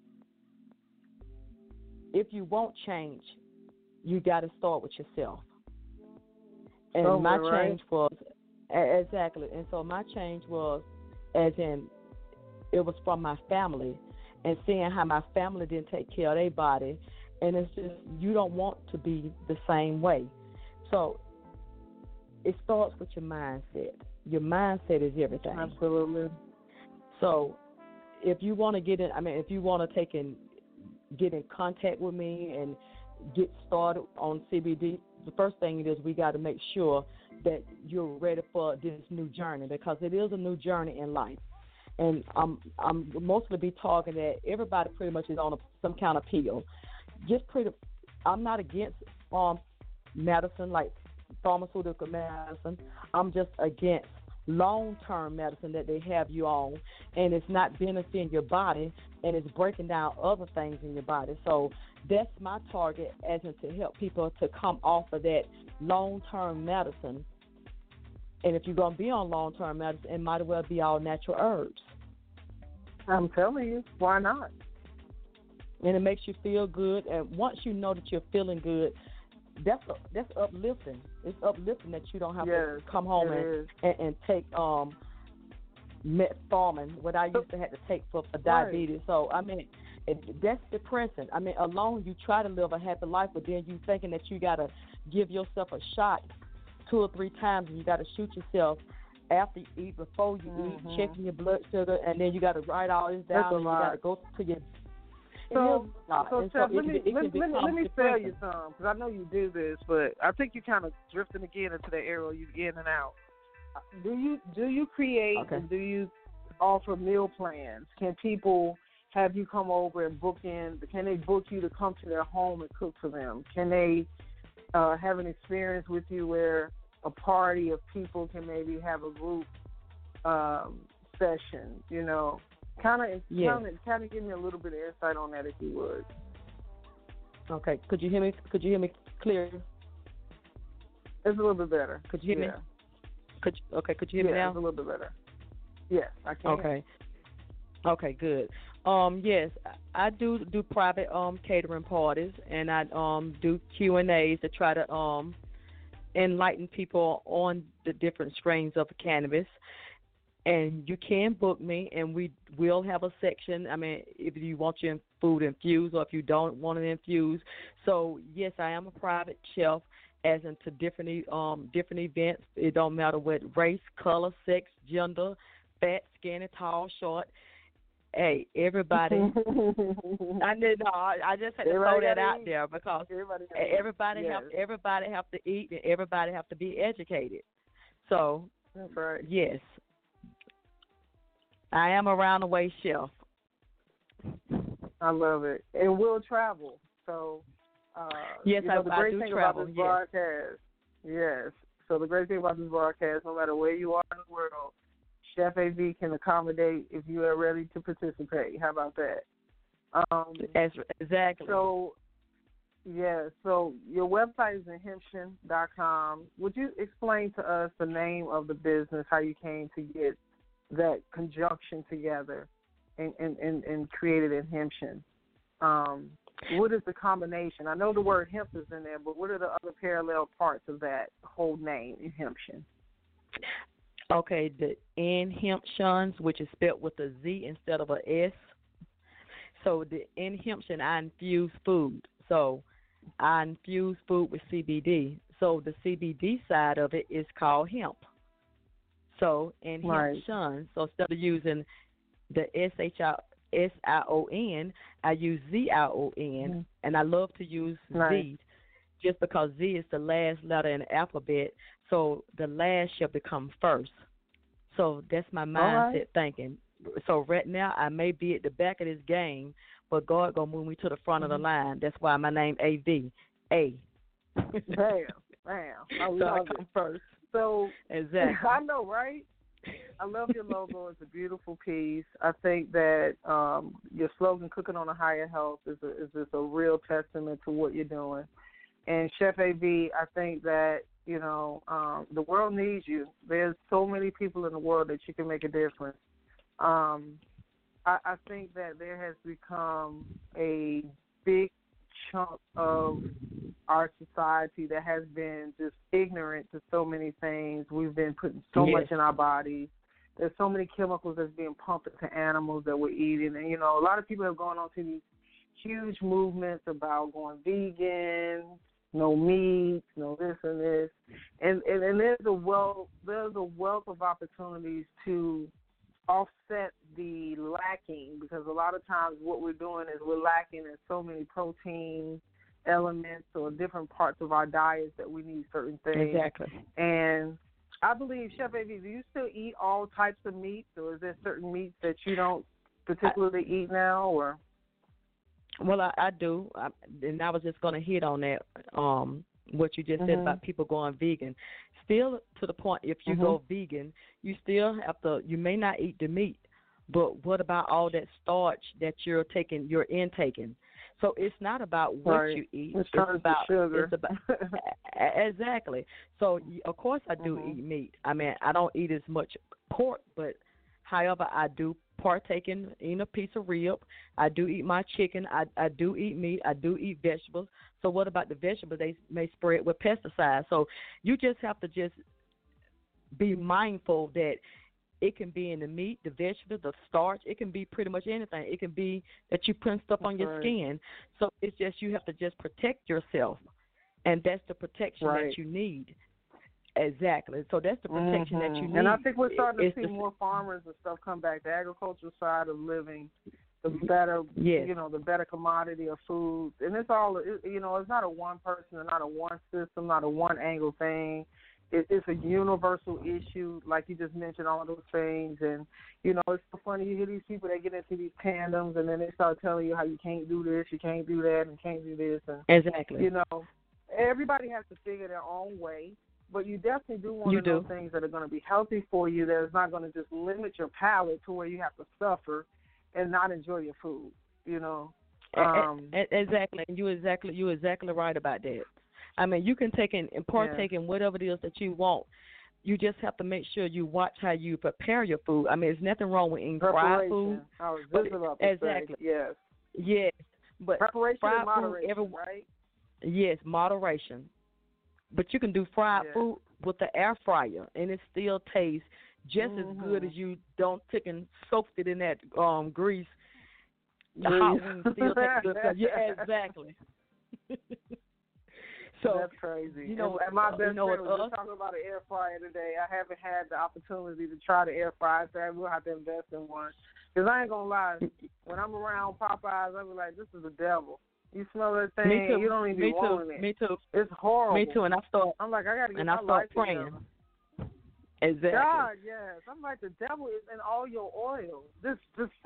if you won't change, you got to start with yourself. And my change was, exactly, and so my change was, as in, it was from my family, and seeing how my family didn't take care of their body, and it's just, you don't want to be the same way. So it starts with your mindset. Your mindset is everything. Absolutely. So if you want to if you want to get in contact with me and get started on CBD, the first thing is we got to make sure that you're ready for this new journey because it is a new journey in life. And I'm mostly be talking that everybody pretty much is on some kind of pill. I'm not against medicine like pharmaceutical medicine. I'm just against long-term medicine that they have you on, and it's not benefiting your body, and it's breaking down other things in your body. So that's my target, as in to help people to come off of that long-term medicine. And if you're going to be on long-term medicine, it might as well be all natural herbs. I'm telling you, why not? And it makes you feel good, and once you know that you're feeling good, that's uplifting. It's uplifting that you don't have to come home and take metformin, what I used to have to take for diabetes. So that's depressing. Alone you try to live a happy life, but then you thinking that you gotta give yourself a shot 2 or 3 times, and you gotta shoot yourself after you eat, before you eat, checking your blood sugar, and then you gotta write all this down, and you gotta go to your So, so Chef, let me sell you depressing. some, because I know you do this, but I think you're kind of drifting again into the area you in and out. Do you create and do you offer meal plans? Can people have you come over and book in? Can they book you to come to their home and cook for them? Can they have an experience with you where a party of people can maybe have a group session? You know, kind of give me a little bit of insight on that if you would. Okay. Could you hear me? Clear? It's a little bit better. Could you hear me? Could you hear me now? It's a little bit better. Yes, I can. Okay, good. Yes, I do private catering parties, and I do Q&As to try to enlighten people on the different strains of cannabis. And you can book me, and we will have a section. I mean, if you want your food infused or if you don't want it infused. So, yes, I am a private chef, as into different events. It don't matter what race, color, sex, gender, fat, skinny, tall, short. Hey, everybody. I just had to throw that out there because everybody have to eat and everybody have to be educated. So, that's right. Yes, I am a round-the-way chef. I love it, and we'll travel. So, yes, the great do thing travel. about this broadcast, yes. So the great thing about this broadcast, no matter where you are in the world, Chef AV can accommodate if you are ready to participate. How about that? Exactly. So, yeah, so your website is inhemption.com. Would you explain to us the name of the business, how you came to get that conjunction together and created Inhemption? What is the combination? I know the word hemp is in there, but what are the other parallel parts of that whole name, Inhemption? Okay, the Inhemptions, which is spelled with a Z instead of a S. So the Inhemption, I infuse food. So I infuse food with CBD. So the CBD side of it is called hemp. So Inhemptions. Right. So instead of using the SION, I use ZION, and I love to use Z just because Z is the last letter in the alphabet, so the last shall become first. So that's my mindset thinking. So right now I may be at the back of this game, but God gonna move me to the front of the line. That's why my name AV. A. Bam. I love it. First. So exactly. I know, right? I love your logo. It's a beautiful piece. I think that your slogan, "Cooking on a Higher Health," is just a real testament to what you're doing. And Chef AV, I think that the world needs you. There's so many people in the world that you can make a difference. I think that there has become a big chunk of our society that has been just ignorant to so many things. We've been putting so much in our bodies. There's so many chemicals that's being pumped into animals that we're eating. And, a lot of people have gone on to these huge movements about going vegan, no meat, no this and this. And there's a wealth of opportunities to offset the lacking, because a lot of times what we're doing is we're lacking in so many protein elements or different parts of our diets that we need certain things. Exactly. And I believe, Chef AV, do you still eat all types of meats, or is there certain meats that you don't particularly eat now? Or well, I do, and I was just going to hit on that, what you just said about people going vegan. Still, to the point, if you go vegan, you still have to. You may not eat the meat, but what about all that starch that you're intaking? So it's not about what you eat. It's about sugar. It's about exactly. So of course I do eat meat. I mean, I don't eat as much pork, but however I do partake in a piece of rib. I do eat my chicken. I do eat meat. I do eat vegetables. So what about the vegetables? They may spray it with pesticides. So you just have to just be mindful that it can be in the meat, the vegetables, the starch. It can be pretty much anything. It can be that you put stuff on your skin. So it's just you have to just protect yourself, and that's the protection that you need. Exactly. So that's the protection that you need. And I think we're starting to see more farmers and stuff come back. The agricultural side of living the better, Yes. the better commodity of food. And it's all, it's not a one person, not a one system, not a one angle thing. It's a universal issue, like you just mentioned, all those things. And, it's so funny. You hear these people that get into these tandems, and then they start telling you how you can't do this, you can't do that, and can't do this. And, exactly. Everybody has to figure their own way. But you definitely do want to know things that are going to be healthy for you, that is not going to just limit your palate to where you have to suffer and not enjoy your food, Exactly. And you're exactly right about that. I mean, you can take and partake in whatever it is that you want. You just have to make sure you watch how you prepare your food. I mean, there's nothing wrong with eating fried food. I was just about to exactly. say, yes. Yes. But preparation fried and moderation, food, right? Yes, moderation. But you can do fried food with the air fryer, and it still tastes just as good as you don't take and soaked it in that grease. The hot wings still taste good. Yeah, exactly. So that's crazy. And my best friend was just talking about an air fryer today. I haven't had the opportunity to try the air fryer, so we'll have to invest in one. Because I ain't going to lie, when I'm around Popeyes, I'll be like, this is the devil. You smell that thing, me too. You don't even be wanting it. Me too. It's horrible. Me too, and I'm like, I got to get my life start praying. together. Exactly. God, yes. I'm like, the devil is in all your oil. This.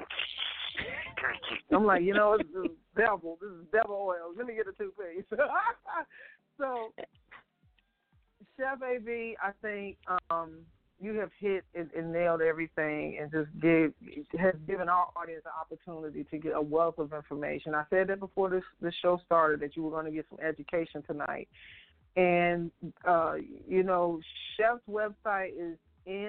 I'm like, it's the devil. This is devil oil. Let me get a toothpaste. So, Chef AB, I think you have hit and nailed everything, and just has given our audience an opportunity to get a wealth of information. I said that before this show started, that you were going to get some education tonight. And, Chef's website is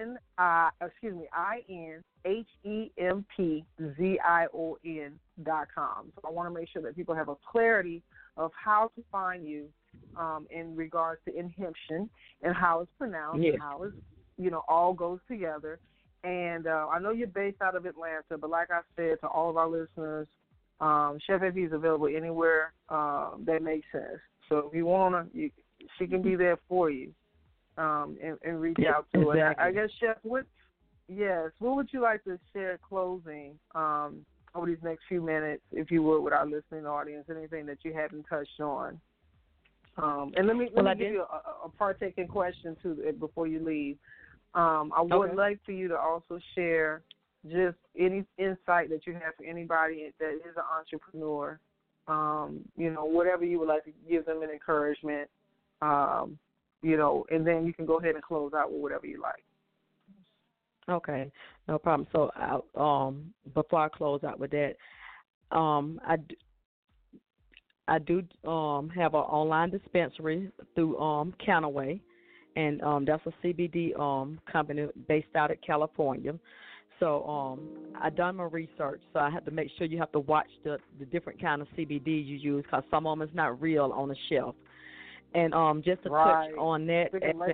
INHEMPZION.com. So I want to make sure that people have a clarity of how to find you in regards to inhibition and how it's pronounced and how it's, all goes together. And I know you're based out of Atlanta, but like I said to all of our listeners, Chef AB is available anywhere that makes sense. So if you want to, she can be there for you and reach out to her. I guess, Chef, what would you like to share closing over these next few minutes, if you would, with our listening audience, anything that you haven't touched on? And let me give you a partaking question too before you leave. I would like for you to also share just any insight that you have for anybody that is an entrepreneur. Whatever you would like to give them an encouragement. And then you can go ahead and close out with whatever you like. Okay, no problem. So, before I close out with that, I do have an online dispensary through Counterway, and that's a CBD company based out of California. So I done my research, so I have to make sure you have to watch the different kind of CBD you use, because some of them is not real on the shelf. And just to touch on that,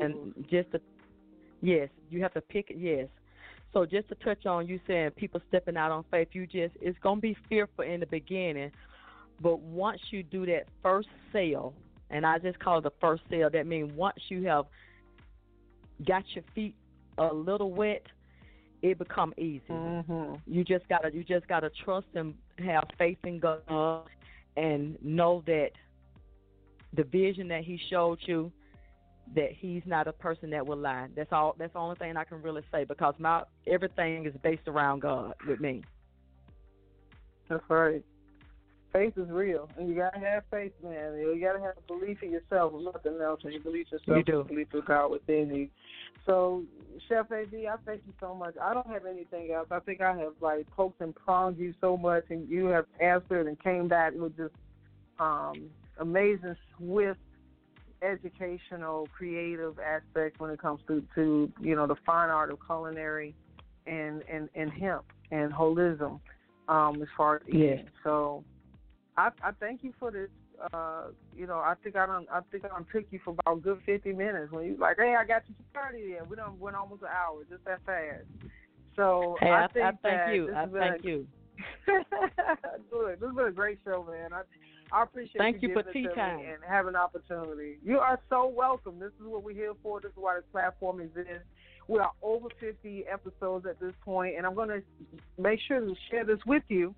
yes, you have to pick it, yes. So just to touch on you saying people stepping out on faith, it's going to be fearful in the beginning, but once you do that first sale, and I just call it the first sale, that means once you have got your feet a little wet, it become easy. Mm-hmm. You just gotta trust and have faith in God, and know that the vision that He showed you, that He's not a person that will lie. That's all. That's the only thing I can really say, because everything is based around God with me. That's right. Faith is real, and you gotta have faith, man. You gotta have belief in yourself, if nothing else. And you believe in yourself, you believe in God within you. So, Chef AB, I thank you so much. I don't have anything else. I think I have poked and prodded you so much, and you have answered and came back with just amazing, swift, educational, creative aspects when it comes to the fine art of culinary and hemp and holism as far as eating. So I thank you for this. I think I took you for about a good 50 minutes when you was like, hey, I got you for 30 there. We done went almost an hour, just that fast. So hey, I thank you. Thank you. Good. This has been a great show, man. I appreciate Thank you for tea time and having an opportunity. You are so welcome. This is what we're here for. This is why this platform exists. We are over 50 episodes at this point, and I'm going to make sure to share this with you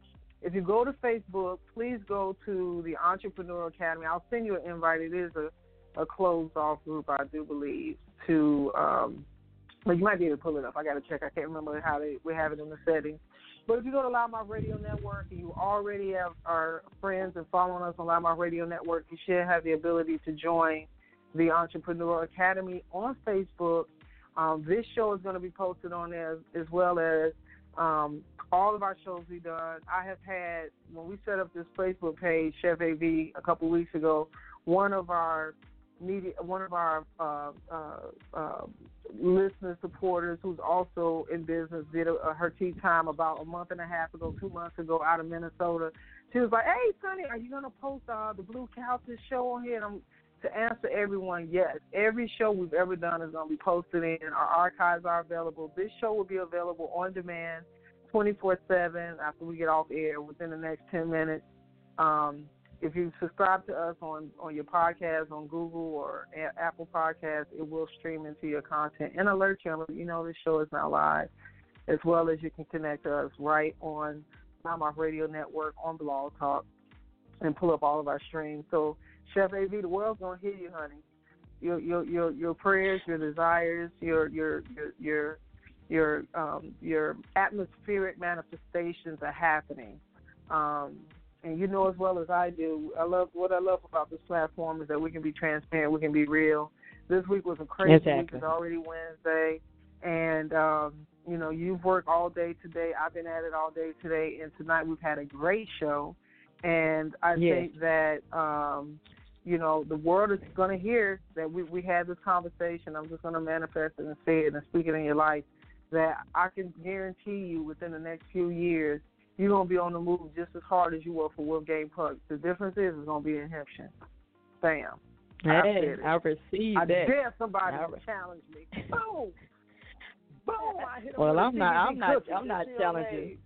If you go to Facebook, please go to the Entrepreneur Academy. I'll send you an invite. It is a closed-off group, I do believe, but you might be able to pull it up. I got to check. I can't remember how we have it in the settings. But if you go to Loud Mouth Radio Network and you already have our friends and following us on Loud Mouth Radio Network, you should have the ability to join the Entrepreneur Academy on Facebook. This show is going to be posted on there as well as all of our shows we've done. I have had, when we set up this Facebook page, Chef AV, a couple weeks ago, one of our listener supporters who's also in business did her tea time about a month and a half ago, 2 months ago, out of Minnesota. She was like, "Hey, Sonny, are you gonna post the Blue Couches show on here?" And to answer everyone, yes. Every show we've ever done is gonna be posted in. Our archives are available. This show will be available on demand, 24/7 after we get off air within the next 10 minutes. If you subscribe to us on your podcast, on Google or Apple Podcasts, it will stream into your content and alert you and let you know this show is now live, as well as you can connect to us right on Loud Mouth Radio Network on Blog Talk and pull up all of our streams. So, Chef AV, the world's gonna hear you, honey. Your prayers, your desires, your atmospheric manifestations are happening. And you know as well as I do, what I love about this platform is that we can be transparent, we can be real. This week was a crazy week. It's already Wednesday, and you've worked all day today. I've been at it all day today, and tonight we've had a great show. And I think that the world is going to hear that we had this conversation. I'm just going to manifest it and say it and speak it in your life. That I can guarantee you within the next few years, you're going to be on the move just as hard as you were for Wolfgang Puck. The difference is it's going to be in Hempstead. Bam. Hey, I received that. I dare somebody to challenge me. Boom. Boom. I hit well, I'm not challenging.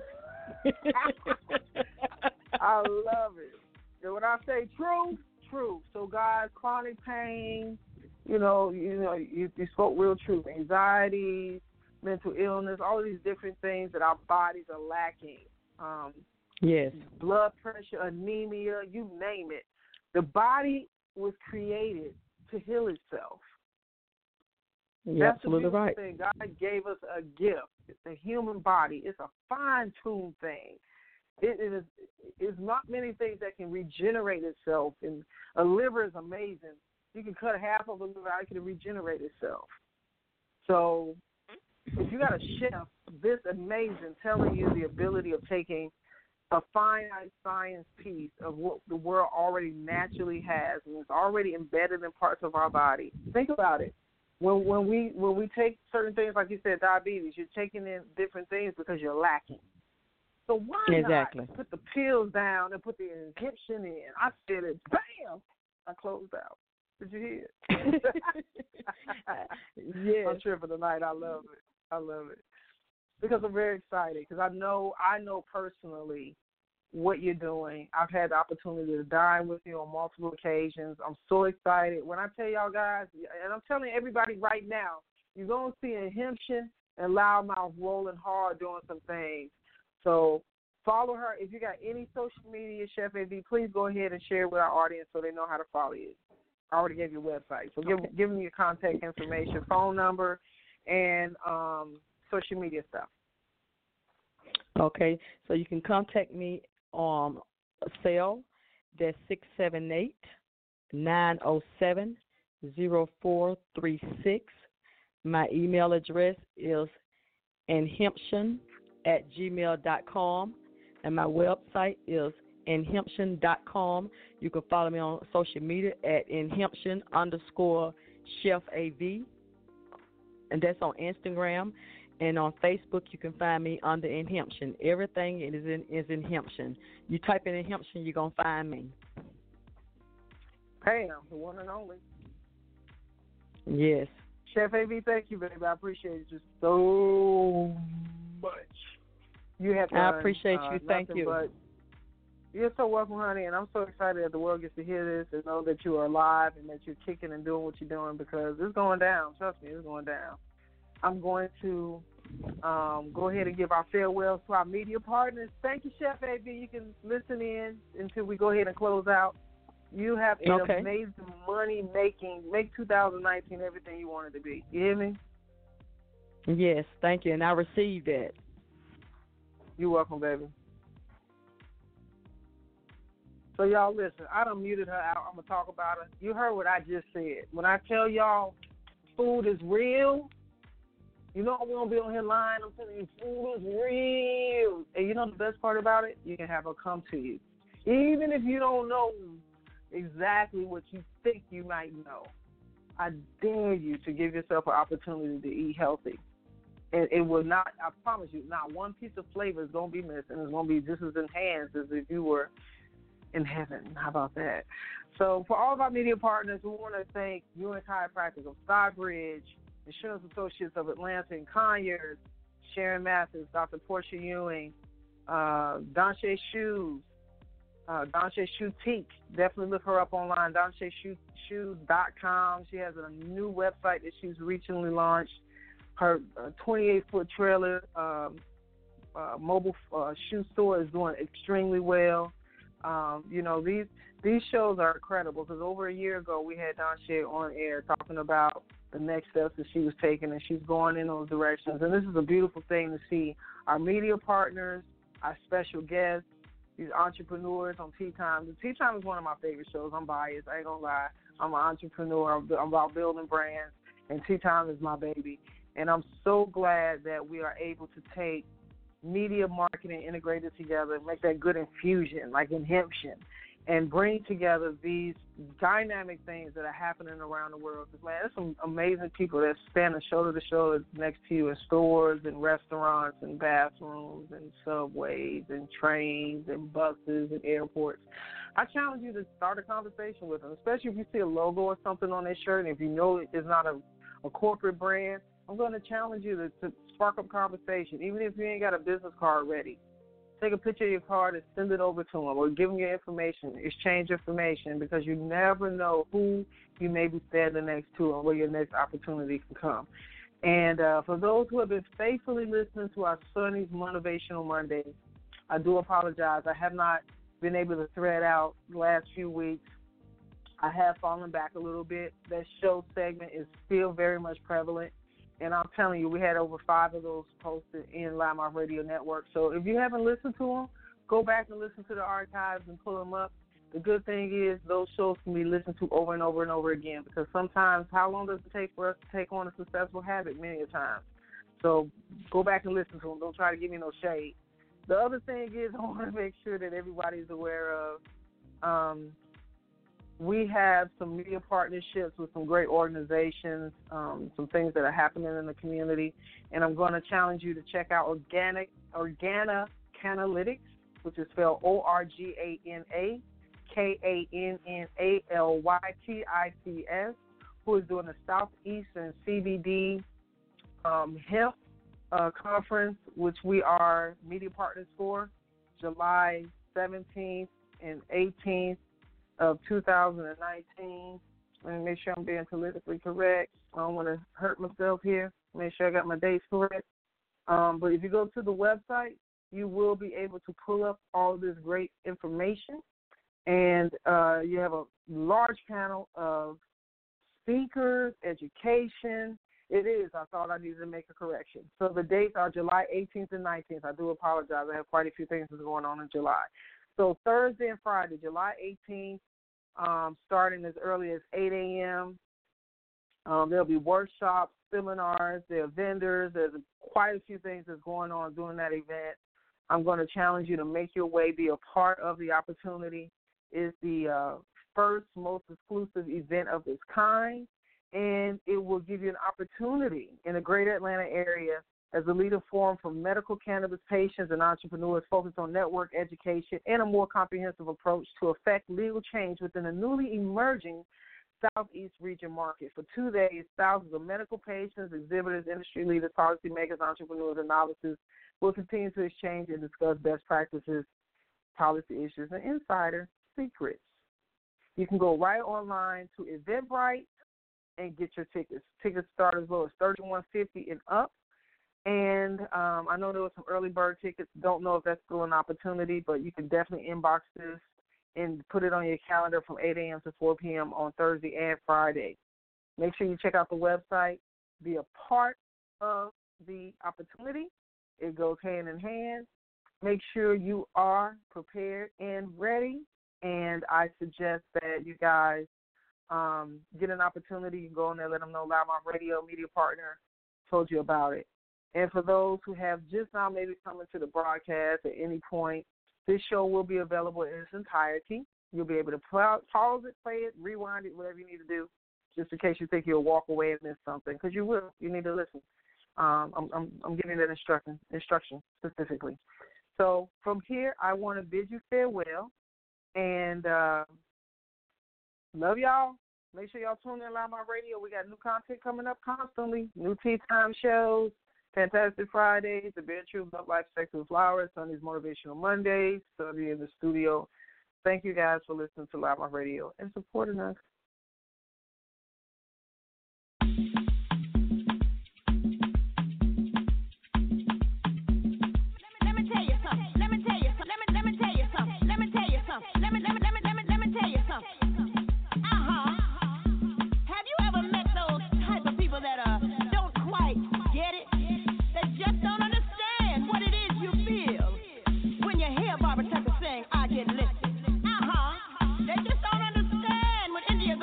I love it. And when I say truth. So, guys, chronic pain, you spoke real truth. Anxiety, mental illness, all of these different things that our bodies are lacking. Yes. Blood pressure, anemia, you name it. The body was created to heal itself. You're absolutely right. Thing. God gave us a gift. It's a human body. It's a fine-tuned thing. It's not many things that can regenerate itself. And a liver is amazing. You can cut half of a liver out, it can regenerate itself. So if you got a chef this amazing telling you the ability of taking a finite science piece of what the world already naturally has and it's already embedded in parts of our body. Think about it. When we take certain things, like you said, diabetes, you're taking in different things because you're lacking. So why not put the pills down and put the inhibition in? I said it, bam, I closed out. Did you hear it? Yeah. I'm tripping tonight. I love it. Because I'm very excited because I know personally what you're doing. I've had the opportunity to dine with you on multiple occasions. I'm so excited. When I tell y'all guys, and I'm telling everybody right now, you're going to see Hempstead and Loudmouth rolling hard doing some things. So follow her. If you got any social media, Chef AV, please go ahead and share it with our audience so they know how to follow you. I already gave you a website. So give them your contact information, phone number, and social media stuff. Okay. So you can contact me on a cell. That's 678-907-0436. My email address is inhemption@gmail.com, and my website is inhemption.com. You can follow me on social media at inhemption_ChefAV, and that's on Instagram. And on Facebook, you can find me under Inhemption. Everything is in Hempstead. You type in Inhemption, you're going to find me. Bam, the one and only. Yes. Chef AV, thank you, baby. I appreciate you so much. You have done, I appreciate you. Thank you. But you're so welcome, honey, and I'm so excited that the world gets to hear this and know that you are alive and that you're kicking and doing what you're doing because it's going down. Trust me, it's going down. I'm going to go ahead and give our farewells to our media partners. Thank you, Chef AB. You can listen in until we go ahead and close out. You have an amazing make 2019 everything you want it to be. You hear me? Yes, thank you, and I received that. You're welcome, baby. So, y'all, listen, I done muted her out. I'm going to talk about her. You heard what I just said. When I tell y'all food is real, you know we don't be on here lying. I'm telling you, food is real. And you know the best part about it? You can have her come to you. Even if you don't know exactly what you think you might know, I dare you to give yourself an opportunity to eat healthy. And it will not, I promise you, not one piece of flavor is going to be missed, and it's going to be just as enhanced as if you were in heaven. How about that? So for all of our media partners, we want to thank Ewing Chiropractic of Stockbridge, Insurance Associates of Atlanta and Conyers, Sharon Mathis, Dr. Portia Ewing, Donche Shoes, Donche Shoutique. Definitely look her up online, DoncheShoes.com. She has a new website that she's recently launched. Her 28-foot trailer mobile shoe store is doing extremely well. You know, these shows are incredible because over a year ago we had Donche on air talking about the next steps that she was taking, and she's going in those directions. And this is a beautiful thing to see our media partners, our special guests, these entrepreneurs on Tea Time. The Tea Time is one of my favorite shows. I'm biased. I ain't going to lie. I'm an entrepreneur. I'm about building brands, and Tea Time is my baby. And I'm so glad that we are able to take media marketing integrated together and make that good infusion, like inhibition, and bring together these dynamic things that are happening around the world. Because, man, there's some amazing people that stand shoulder to shoulder next to you in stores and restaurants and bathrooms and subways and trains and buses and airports. I challenge you to start a conversation with them, especially if you see a logo or something on their shirt, and if you know it's not a corporate brand. I'm going to challenge you to spark up conversation, even if you ain't got a business card ready. Take a picture of your card and send it over to them, or give them your information, exchange information, because you never know who you may be standing next to and where your next opportunity can come. And for those who have been faithfully listening to our Sunny's Motivational Mondays, I do apologize. I have not been able to thread out the last few weeks. I have fallen back a little bit. That show segment is still very much prevalent. And I'm telling you, we had over 5 of those posted in Loudmouth Radio Network. So if you haven't listened to them, go back and listen to the archives and pull them up. The good thing is those shows can be listened to over and over and over again, because sometimes how long does it take for us to take on a successful habit? Many a times. So go back and listen to them. Don't try to give me no shade. The other thing is I want to make sure that everybody's aware of we have some media partnerships with some great organizations, some things that are happening in the community, and I'm going to challenge you to check out Organa-Kanalytics, which is spelled ORGANA-KANNALYTICS, who is doing the Southeastern CBD Hemp Conference, which we are media partners for, July 17th and 18th. Of 2019. Let me make sure I'm being politically correct. I don't want to hurt myself here. Make sure I got my dates correct. But if you go to the website, you will be able to pull up all this great information. And you have a large panel of speakers, education. It is. I thought I needed to make a correction. So the dates are July 18th and 19th. I do apologize. I have quite a few things that's going on in July. So Thursday and Friday, July 18th, starting as early as 8 a.m. There'll be workshops, seminars, there are vendors. There's quite a few things that's going on during that event. I'm going to challenge you to make your way, be a part of the opportunity. It's the first, most exclusive event of its kind, and it will give you an opportunity in the greater Atlanta area as a leader forum for medical cannabis patients and entrepreneurs focused on network education and a more comprehensive approach to affect legal change within the newly emerging Southeast region market. For 2 days, thousands of medical patients, exhibitors, industry leaders, policymakers, entrepreneurs, and novices will continue to exchange and discuss best practices, policy issues, and insider secrets. You can go right online to Eventbrite and get your tickets. Tickets start as low as $31.50 and up. And I know there was some early bird tickets. Don't know if that's still an opportunity, but you can definitely inbox this and put it on your calendar from 8 a.m. to 4 p.m. on Thursday and Friday. Make sure you check out the website. Be a part of the opportunity. It goes hand in hand. Make sure you are prepared and ready. And I suggest that you guys get an opportunity. You go in there, let them know Loudmouth Radio media partner told you about it. And for those who have just now maybe come into the broadcast at any point, this show will be available in its entirety. You'll be able to pause it, play it, rewind it, whatever you need to do, just in case you think you'll walk away and miss something, because you will. You need to listen. I'm giving that instruction specifically. So from here, I want to bid you farewell and love y'all. Make sure y'all tune in to Loudmouth Radio. We got new content coming up constantly, new tea time shows, Fantastic Fridays, The Bare Truth, Love Life, Sex and Flowers, Sundays, Motivational Mondays, Sunday in the studio. Thank you guys for listening to Loudmouth Radio and supporting us. They just don't understand when India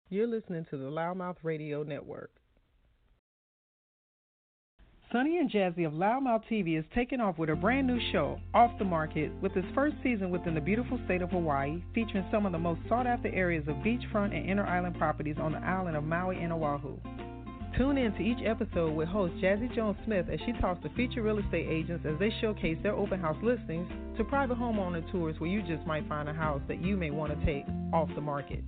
You're listening to the Loudmouth Radio Network. Sunny and Jazzy of Loudmouth TV is taking off with a brand new show, Off the Market, with its first season within the beautiful state of Hawaii, featuring some of the most sought-after areas of beachfront and inner island properties on the island of Maui and Oahu. Tune in to each episode with host Jazzy Jones-Smith as she talks to featured real estate agents as they showcase their open house listings to private homeowner tours where you just might find a house that you may want to take off the market.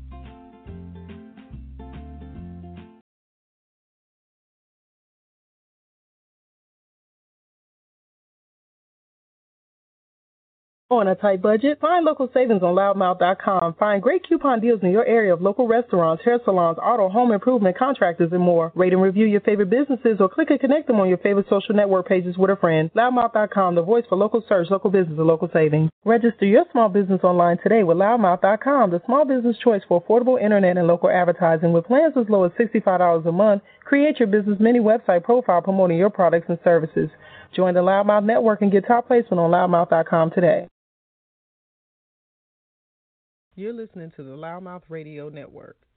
On a tight budget? Find local savings on loudmouth.com. Find great coupon deals in your area of local restaurants, hair salons, auto, home improvement, contractors, and more. Rate and review your favorite businesses or click and connect them on your favorite social network pages with a friend. Loudmouth.com, the voice for local search, local business, and local savings. Register your small business online today with loudmouth.com, the small business choice for affordable internet and local advertising with plans as low as $65 a month. Create your business mini website profile promoting your products and services. Join the Loudmouth Network and get top placement on loudmouth.com today. You're listening to the Loudmouth Radio Network.